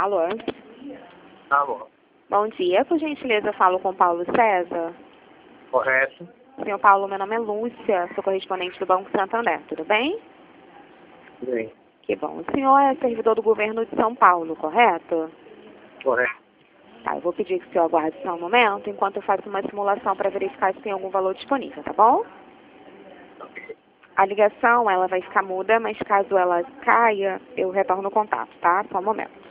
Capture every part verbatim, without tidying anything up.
Alô? Alô? Bom dia, por gentileza eu falo com Paulo César. Correto? Senhor Paulo, meu nome é Lúcia, sou correspondente do Banco Santander, tudo bem? Bem, Que bom. O senhor é servidor do governo de São Paulo, correto? correto. Tá, eu vou pedir que o senhor aguarde só um momento, enquanto eu faço uma simulação para verificar se tem algum valor disponível, tá bom? A ligação, ela vai ficar muda, mas caso ela caia, eu retorno o contato, tá? Só um momento.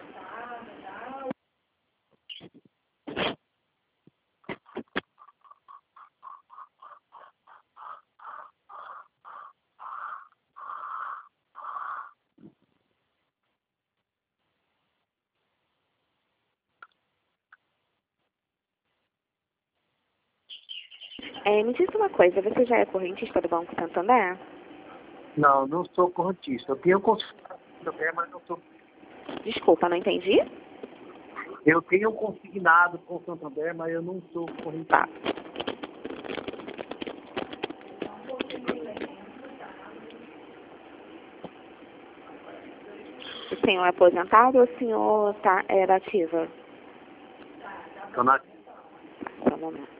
É, me diz uma coisa, você já é correntista do Banco Santander? Não, não sou correntista. Eu tenho consignado também, mas não sou. Desculpa, não entendi? Eu tenho consignado com o Santander, mas eu não sou correntista. Tá. O senhor é aposentado ou o senhor tá, era ativa? Tô na- Só um momento.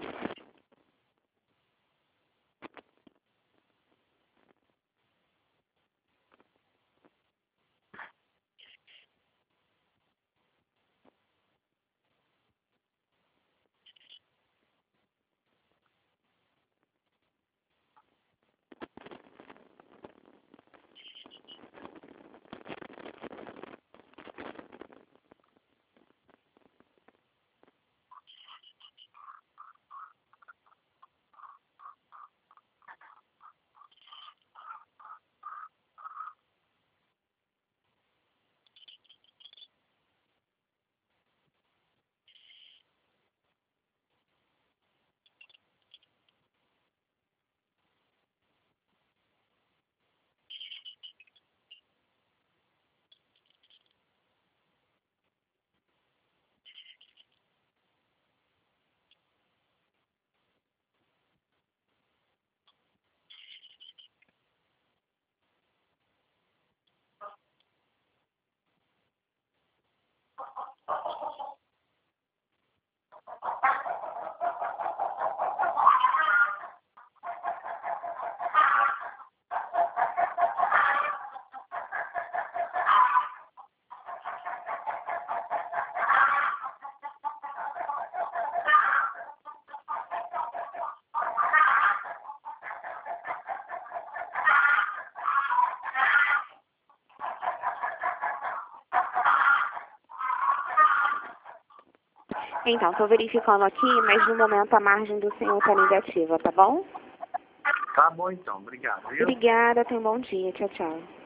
Então, estou verificando aqui, mas no momento a margem do senhor está negativa, tá bom? Tá bom então, obrigado. viu? Obrigada, tenha um bom dia. Tchau, tchau.